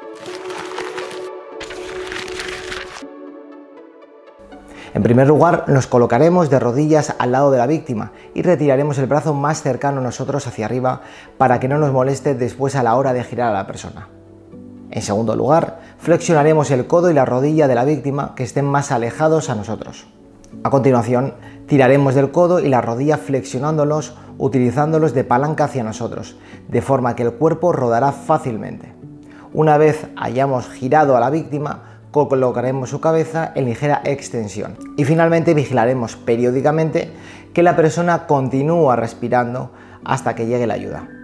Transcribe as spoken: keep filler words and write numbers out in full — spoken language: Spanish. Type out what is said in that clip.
En primer lugar, nos colocaremos de rodillas al lado de la víctima y retiraremos el brazo más cercano a nosotros hacia arriba para que no nos moleste después a la hora de girar a la persona. En segundo lugar, flexionaremos el codo y la rodilla de la víctima que estén más alejados a nosotros. A continuación, tiraremos del codo y la rodilla flexionándolos, utilizándolos de palanca hacia nosotros, de forma que el cuerpo rodará fácilmente. Una vez hayamos girado a la víctima, colocaremos su cabeza en ligera extensión y finalmente vigilaremos periódicamente que la persona continúe respirando hasta que llegue la ayuda.